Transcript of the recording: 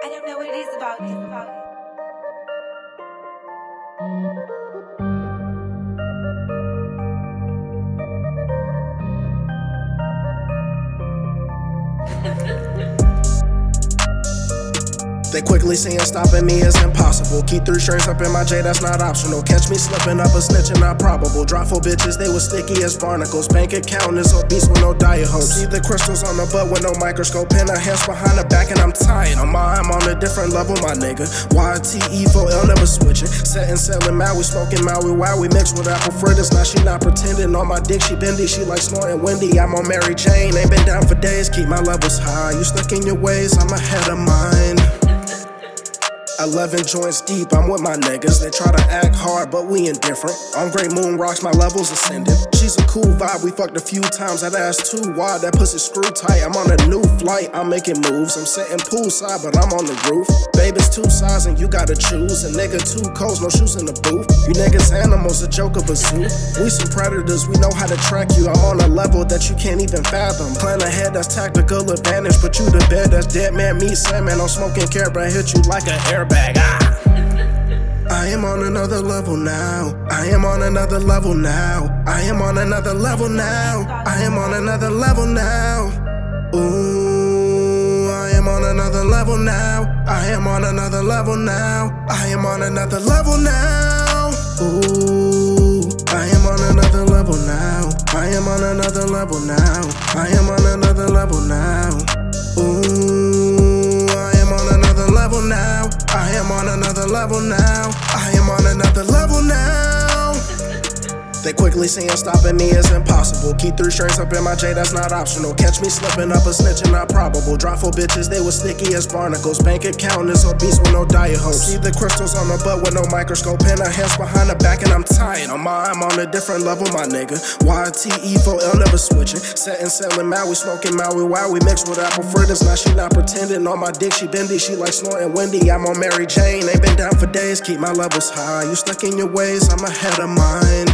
I don't know what it is about you. They quickly seeing stopping me is impossible. Keep 3 strings up in my J, that's not optional. Catch me slipping up a snitching, not probable. Drop 4 bitches, they was sticky as barnacles. Bank account is obese with no diet hopes. See the crystals on the butt with no microscope. Pin her hands behind the back and I'm tired. I'm on a different level, my nigga. YTE for L, never switching. Setting, selling, Maui, smoking Maui. Wow, we mixed with apple fritters. Now she not pretending. On my dick, she bendy. She like snorting windy. I'm on Mary Jane. Ain't been down for days. Keep my levels high. You stuck in your ways, I'm ahead of mine. 11 joints deep, I'm with my niggas. They try to act hard, but we indifferent. On Great Moon rocks, my levels ascended. She's a cool vibe, we fucked a few times. That ass too wide, that pussy screw tight. I'm on a new flight, I'm making moves. I'm sitting poolside, but I'm on the roof. Babe, it's 2 sides and you gotta choose. A nigga 2 coats, no shoes in the booth. You niggas animals, a joke of a zoo. We some predators, we know how to track you. I'm on a level that you can't even fathom. Plan ahead, that's tactical advantage. Put you to bed, that's dead man, meat salmon. I'm smoking Caribbean, hit you like an airbag. I am on another level now. I am on another level now. I am on another level now. I am on another level now. Ooh, I am on another level now. I am on another level now. I am on another level now. Ooh, I am on another level now. I am on another level now. I am on another level now. Ooh, I am on another level now. I am on another level now. I am on another level now. They quickly seeing stopping me is impossible. Keep 3 strings up in my J, that's not optional. Catch me slipping up a snitching, not probable. Drop 4 bitches, they was sticky as barnacles. Bank account is obese with no diet hopes. See the crystals on the butt with no microscope. Pin her hands behind the back and I'm tired. I'm on a different level, my nigga. YTE for L, never switching. Setting, selling Maui, smoking Maui. Wow, we mixed with apple fritters. Now she not pretending. On my dick, she bendy. She like snorting windy. I'm on Mary Jane. Ain't been down for days. Keep my levels high. You stuck in your ways, I'm ahead of mine.